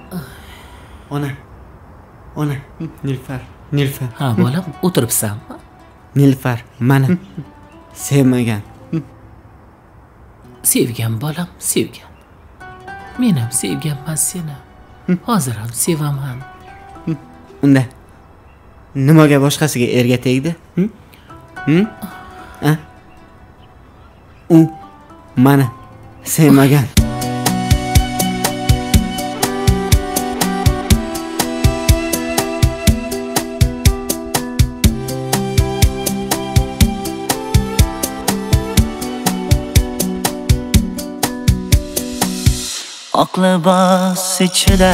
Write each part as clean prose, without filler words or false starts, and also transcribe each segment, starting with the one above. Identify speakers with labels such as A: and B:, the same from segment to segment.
A: Ona, Nilufar.
B: Ha, bolam, o'tiribsanmi?
A: Nilufar meni sevmagan.
B: Sevgan bolam, sevgan. Men ham sevganman seni. Hozir ham sevaman.
A: Unda nimaga boshqasiga erga tegdi? U meni sevmagan.
C: Oqli bos ichida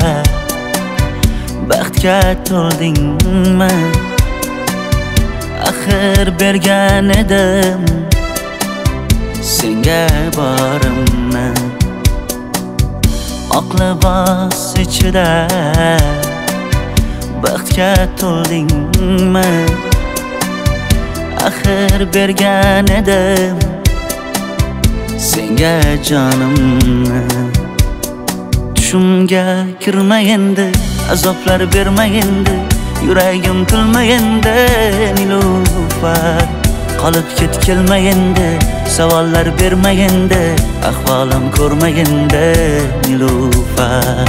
C: baxtga to'ldingmi? Axir bergan edim senga borimni. Oqli bos ichida baxtga to'ldingmi? Axir bergan edim senga jonimni. Tushimga kirma endi, azoblar berma endi, yuragim tilma endi Nilufar. Qolib ketkelma endi, savollar berma endi, ahvolim ko'rma endi Nilufar.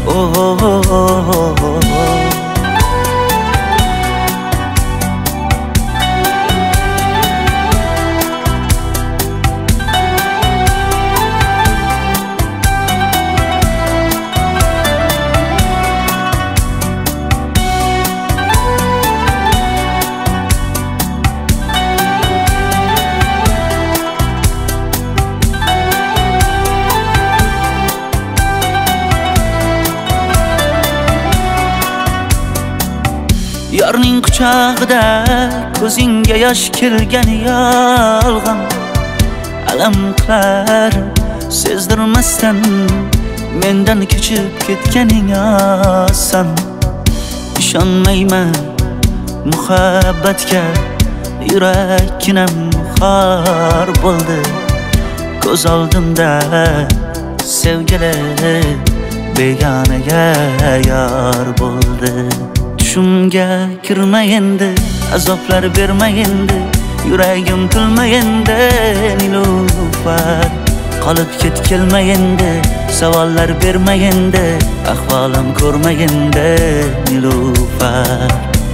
C: Yorning quchog'ida ko'zingga yosh kelgani yolg'on. Alam qilar sezdirmasdan mendan kechib ketganing oson. Ishonmayman muhabbatga, yurakkinam xor bo'ldi. Ko'z oldimda sevgili begonaga yor bo'ldi. Tushimga kirma endi, azoblar berma endi, yuragim tilma endi Nilufar. Qolib ketkelma endi, savollar berma endi, ahvolim ko'rma endi Nilufar.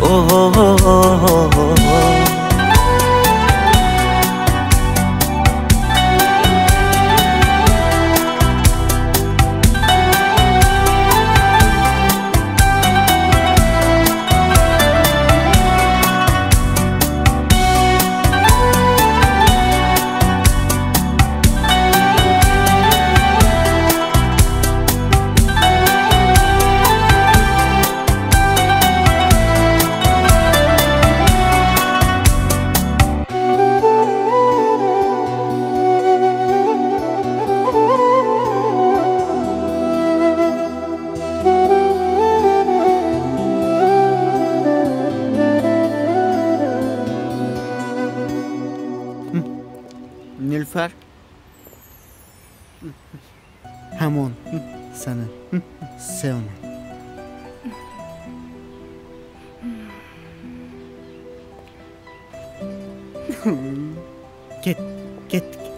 A: Nilufar hamon seni sevaman. Ketdik.